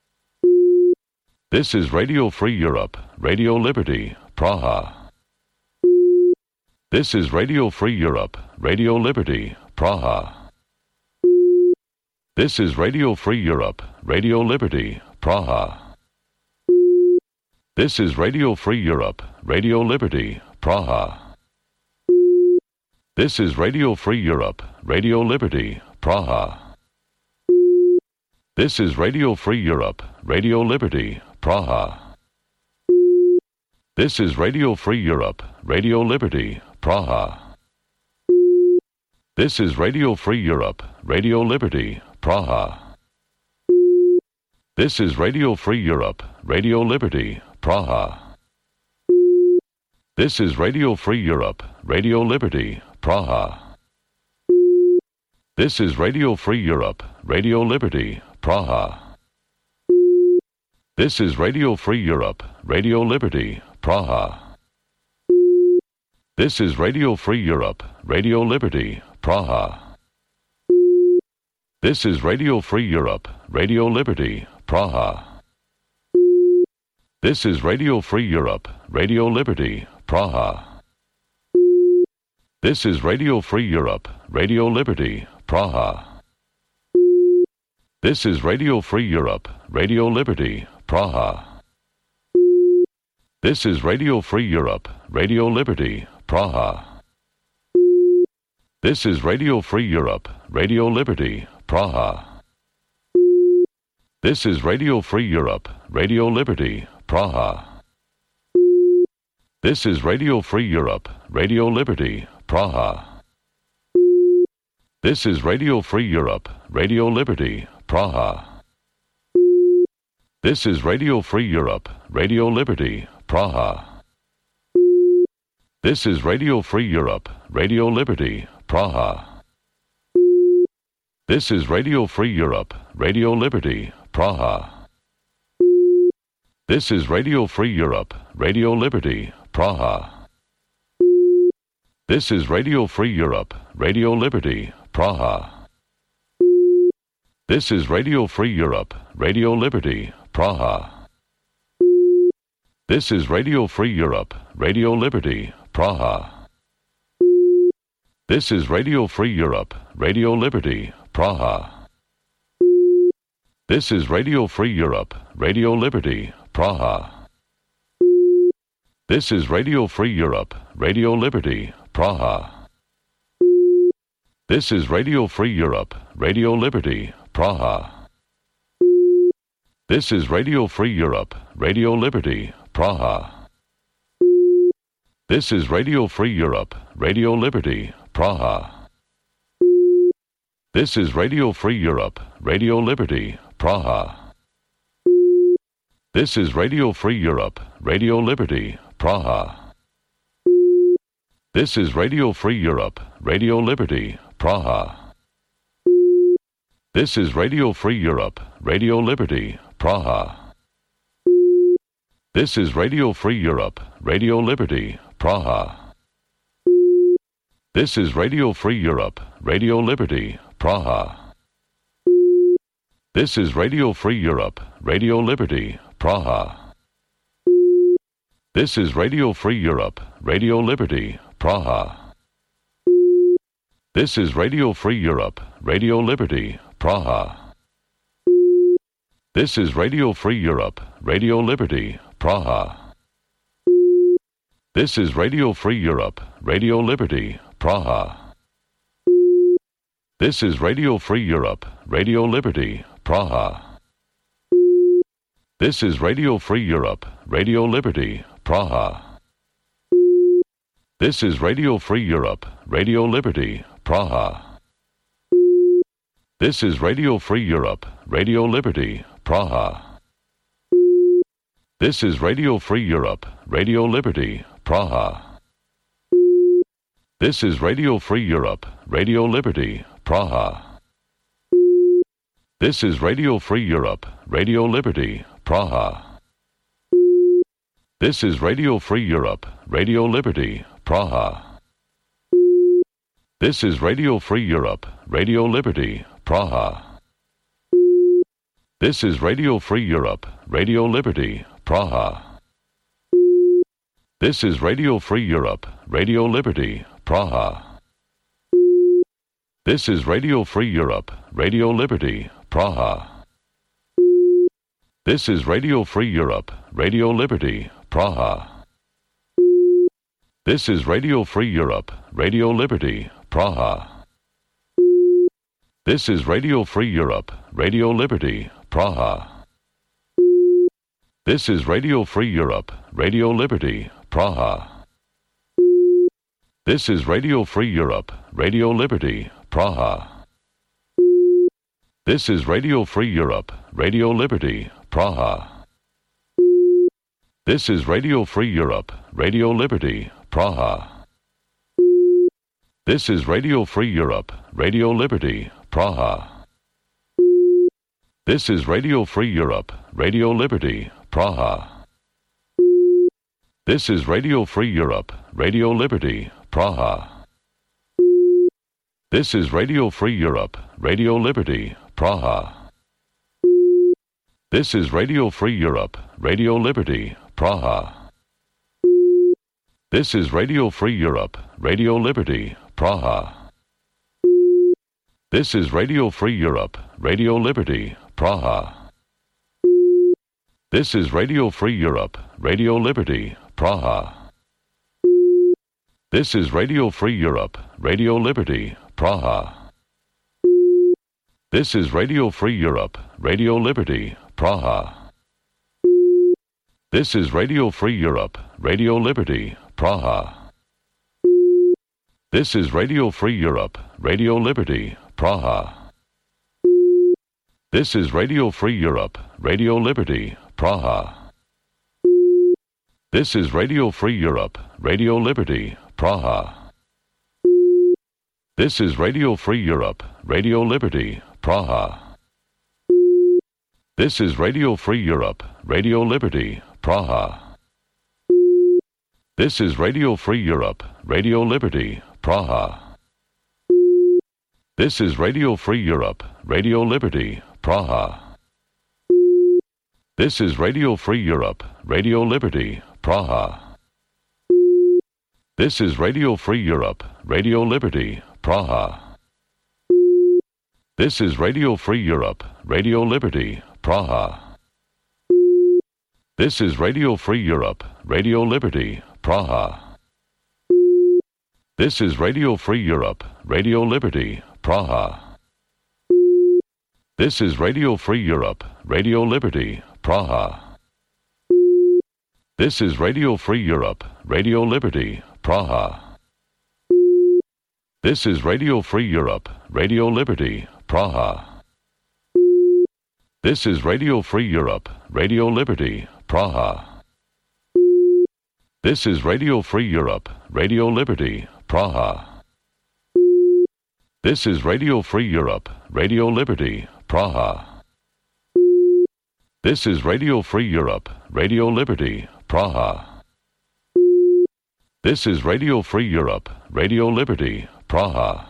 This is Radio Free Europe, Radio Liberty, Praha. This is Radio Free Europe, Radio Liberty, Praha. This is Radio Free Europe, Radio Liberty, Praha. This is Radio Free Europe, Radio Liberty, Praha. This is Radio Free Europe, Radio Liberty, Praha. This is Radio Free Europe, Radio Liberty, Praha. This is Radio Free Europe, Radio Liberty, Praha. This is Radio Free Europe, Radio Liberty, Praha. This is Radio Free Europe, Radio Liberty, Praha. This is Radio Free Europe, Radio Liberty, Praha. This is Radio Free Europe, Radio Liberty, Praha. This is Radio Free Europe, Radio Liberty, Praha. This is Radio Free Europe, Radio Liberty, Praha. This is Radio Free Europe, Radio Liberty, Praha. This is Radio Free Europe, Radio Liberty, Praha. This is Radio Free Europe, Radio Liberty, Praha. This is Radio Free Europe, Radio Liberty, Praha. This is Radio Free Europe, Radio Liberty, Praha. This is Radio Free Europe, Radio Liberty, Praha. This is Radio Free Europe, Radio Liberty, Praha. This is Radio Free Europe, Radio Liberty, Praha. This is Radio Free Europe, Radio Liberty, Praha. This is Radio Free Europe, Radio Liberty, Praha. This is Radio Free Europe, Radio Liberty, Praha. This is Radio Free Europe, Radio Liberty, Praha. This is Radio Free Europe, Radio Liberty, Praha. This is Radio Free Europe, Radio Liberty, Praha. This is Radio Free Europe, Radio Liberty, Praha. This is Radio Free Europe, Radio Liberty, Praha. This is Radio Free Europe, Radio Liberty, Praha. This is Radio Free Europe, Radio Liberty, Praha. This is Radio Free Europe, Radio Liberty, Praha. This is Radio Free Europe, Radio Liberty, Praha. This is Radio Free Europe, Radio Liberty, Praha. This is Radio Free Europe, Radio Liberty, Praha. This is Radio Free Europe, Radio Liberty, Praha. This is Radio Free Europe, Radio Liberty, Praha. This is Radio Free Europe, Radio Liberty, Praha. This is Radio Free Europe, Radio Liberty, Praha. This is Radio Free Europe, Radio Liberty, Praha. This is Radio Free Europe, Radio Liberty, Praha. This is Radio Free Europe, Radio Liberty, Praha. This is Radio Free Europe, Radio Liberty, Praha. This is Radio Free Europe, Radio Liberty, Praha. This is Radio Free Europe, Radio Liberty, Praha. This is Radio Free Europe, Radio Liberty, Praha. This is Radio Free Europe, Radio Liberty, Praha. This is Radio Free Europe, Radio Liberty, Praha. This is Radio Free Europe, Radio Liberty, Praha. This is Radio Free Europe, Radio Liberty, Praha. This is Radio Free Europe, Radio Liberty, Praha. This is Radio Free Europe, Radio Liberty, Praha. This is Radio Free Europe, Radio Liberty, Praha. This is Radio Free Europe, Radio Liberty, Praha. This is Radio Free Europe, Radio Liberty, Praha. This is Radio Free Europe, Radio Liberty, Praha. This is Radio Free Europe, Radio Liberty, Praha. This is Radio Free Europe, Radio Liberty, Praha. This is Radio Free Europe, Radio Liberty, Praha. This is Radio Free Europe, Radio Liberty, Praha. This is Radio Free Europe, Radio Liberty, Praha. This is Radio Free Europe, Radio Liberty, Praha. This is Radio Free Europe, Radio Liberty, Praha. This is Radio Free Europe, Radio Liberty, Praha. This is Radio Free Europe, Radio Liberty, Praha. This is Radio Free Europe, Radio Liberty, Praha. This is Radio Free Europe, Radio Liberty, Praha. This is Radio Free Europe, Radio Liberty, Praha. This is Radio Free Europe, Radio Liberty, Praha. This is Radio Free Europe, Radio Liberty, Praha. This is Radio Free Europe, Radio Liberty, Praha. This is Radio Free Europe, Radio Liberty, Praha. This is Radio Free Europe, Radio Liberty, Praha. This is Radio Free Europe, Radio Liberty, Praha. This is Radio Free Europe, Radio Liberty, Praha. This is Radio Free Europe, Radio Liberty, Praha. This is Radio Free Europe, Radio Liberty, Praha. This is Radio Free Europe, Radio Liberty, Praha. This is Radio Free Europe, Radio Liberty, Praha. This is Radio Free Europe, Radio Liberty, Praha. This is Radio Free Europe, Radio Liberty, Praha. This is Radio Free Europe, Radio Liberty, Praha. This is Radio Free Europe, Radio Liberty, Praha. This is Radio Free Europe, Radio Liberty, Praha. This is Radio Free Europe, Radio Liberty, Praha. This is Radio Free Europe, Radio Liberty, Praha. This is Radio Free Europe, Radio Liberty, Praha. This is Radio Free Europe, Radio Liberty, Praha. This is Radio Free Europe, Radio Liberty, Praha. This is Radio Free Europe, Radio Liberty, Praha. This is Radio Free Europe, Radio Liberty, Praha. This is Radio Free Europe, Radio Liberty, Praha. This is Radio Free Europe, Radio Liberty, Praha. This is Radio Free Europe, Radio Liberty, Praha. This is Radio Free Europe, Radio Liberty, Praha. This is Radio Free Europe, Radio Liberty, Praha.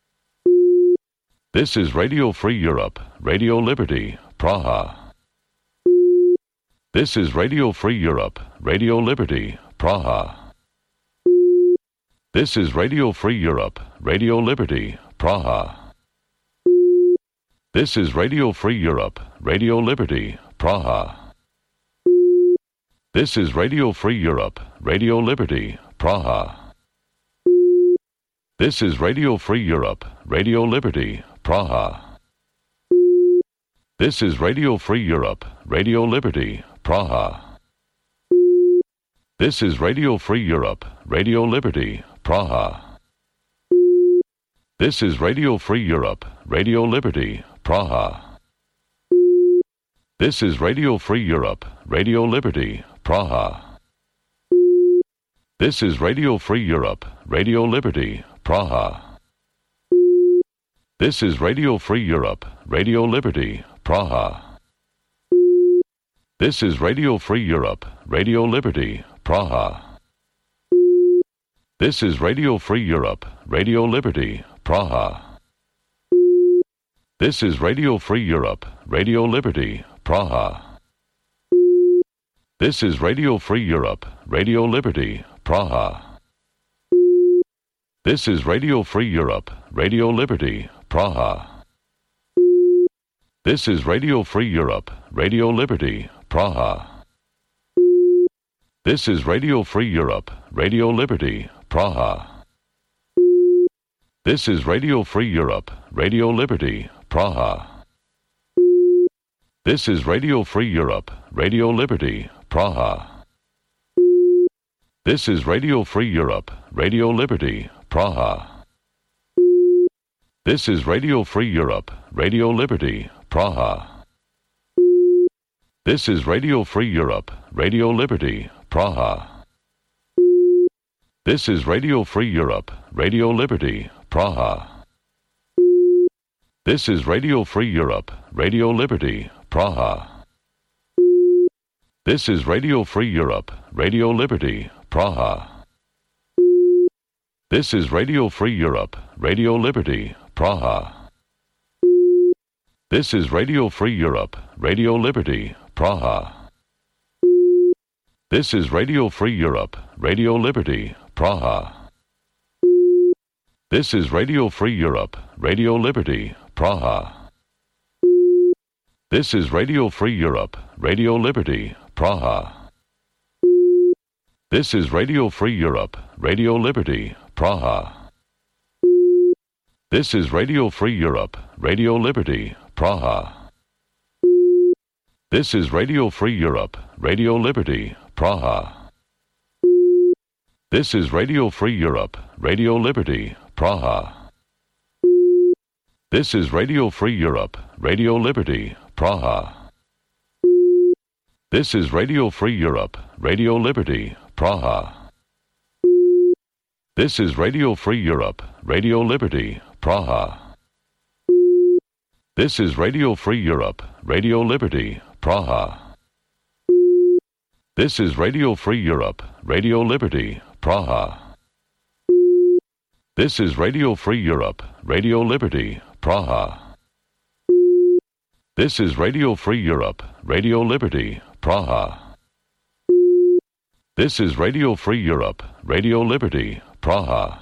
This is Radio Free Europe, Radio Liberty, Praha. This is Radio Free Europe, Radio Liberty, Praha. This is Radio Free Europe, Radio Liberty, Praha. This is Radio Free Europe, Radio Liberty, Praha. This is Radio Free Europe, Radio Liberty, Praha. This is Radio Free Europe, Radio Liberty, Praha. This is Radio Free Europe, Radio Liberty, Praha. This is Radio Free Europe, Radio Liberty, Praha. This is Radio Free Europe, Radio Liberty, Praha. This is Radio Free Europe, Radio Liberty, Praha. This is Radio Free Europe, Radio Liberty, Praha. This is Radio Free Europe, Radio Liberty, Praha. This is Radio Free Europe, Radio Liberty, Praha. This is Radio Free Europe, Radio Liberty, Praha. This is Radio Free Europe, Radio Liberty, Praha. This is Radio Free Europe, Radio Liberty, Praha. This is Radio Free Europe, Radio Liberty, Praha. This is Radio Free Europe, Radio Liberty, Praha. This is Radio Free Europe, Radio Liberty, Praha. This is Radio Free Europe, Radio Liberty, Praha. This is Radio Free Europe, Radio Liberty, Praha. This is Radio Free Europe, Radio Liberty, Praha. This is Radio Free Europe, Radio Liberty, Praha. This is Radio Free Europe, Radio Liberty, Praha. This is Radio Free Europe, Radio Liberty, Praha. This is Radio Free Europe, Radio Liberty, Praha. This is Radio Free Europe, Radio Liberty, Praha. This is Radio Free Europe, Radio Liberty, Praha. This is Radio Free Europe, Radio Liberty, Praha. This is Radio Free Europe, Radio Liberty, Praha. This is Radio Free Europe, Radio Liberty, Praha. This is Radio Free Europe, Radio Liberty, Praha. This is Radio Free Europe, Radio Liberty, Praha. This is Radio Free Europe, Radio Liberty, Praha. This is Radio Free Europe, Radio Liberty, Praha. This is Radio Free Europe, Radio Liberty, Praha. This is Radio Free Europe, Radio Liberty, Praha. This is Radio Free Europe, Radio Liberty, Praha. This is Radio Free Europe, Radio Liberty, Praha. This is Radio Free Europe, Radio Liberty, Praha. This is Radio Free Europe, Radio Liberty, Praha. This is Radio Free Europe, Radio Liberty, Praha. This is Radio Free Europe, Radio Liberty, Praha. This is Radio Free Europe, Radio Liberty, Praha.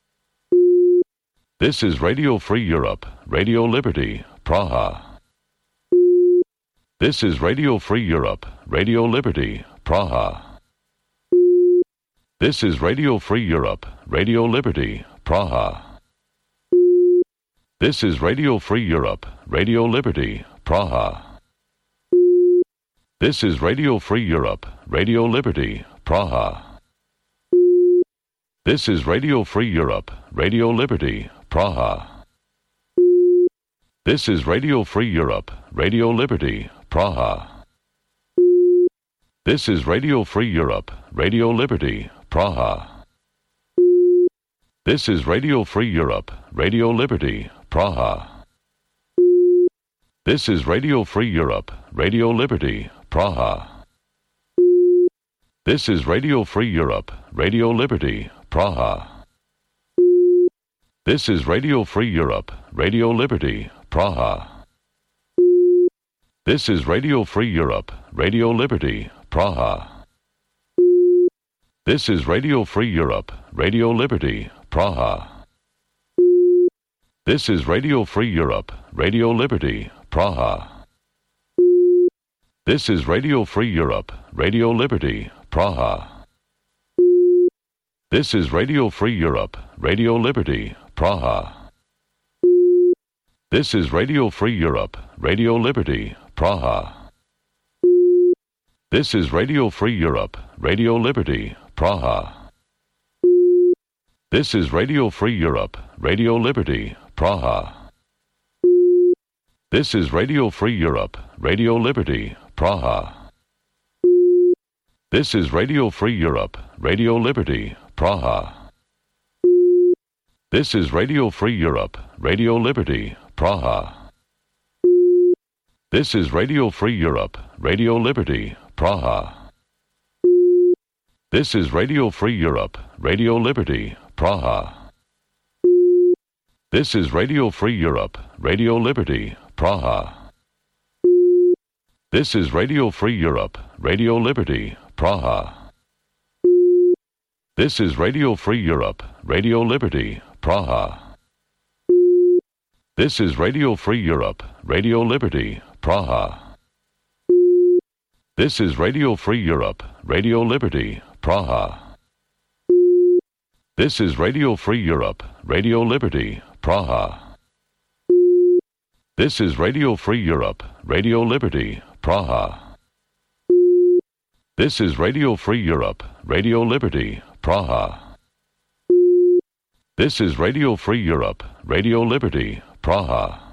This is Radio Free Europe, Radio Liberty, Praha. This is Radio Free Europe, Radio Liberty, Praha. This is Radio Free Europe, Radio Liberty, Praha. This is Radio Free Europe, Radio Liberty, Praha. This is Radio Free Europe, Radio Liberty, Praha. This is Radio Free Europe, Radio Liberty, Praha. This is Radio Free Europe, Radio Liberty, Praha. This is Radio Free Europe, Radio Liberty, Praha. This is Radio Free Europe, Radio Liberty, Praha. This is Radio Free Europe, Radio Liberty, Praha. This is Radio Free Europe, Radio Liberty, Praha. This is Radio Free Europe, Radio Liberty, Praha. This is Radio Free Europe, Radio Liberty, Praha. This is Radio Free Europe, Radio Liberty, Praha. This is Radio Free Europe, Radio Liberty, Praha. This is Radio Free Europe, Radio Liberty, Praha. This is Radio Free Europe, Radio Liberty, Praha. This is Radio Free Europe, Radio Liberty, Praha. This is Radio Free Europe, Radio Liberty, Praha. This is Radio Free Europe, Radio Liberty, Praha. This is Radio Free Europe, Radio Liberty, Praha. This is Radio Free Europe, Radio Liberty, Praha. This is Radio Free Europe, Radio Liberty, Praha. This is Radio Free Europe, Radio Liberty, Praha. This is Radio Free Europe, Radio Liberty, Praha. This is Radio Free Europe, Radio Liberty, Praha. This is Radio Free Europe, Radio Liberty, Praha. This is Radio Free Europe, Radio Liberty, Praha. This is Radio Free Europe, Radio Liberty, Praha. This is Radio Free Europe, Radio Liberty, Praha. This is Radio Free Europe, Radio Liberty, Praha. This is Radio Free Europe, Radio Liberty, Praha. This is Radio Free Europe, Radio Liberty, Praha. This is Radio Free Europe, Radio Liberty, Praha.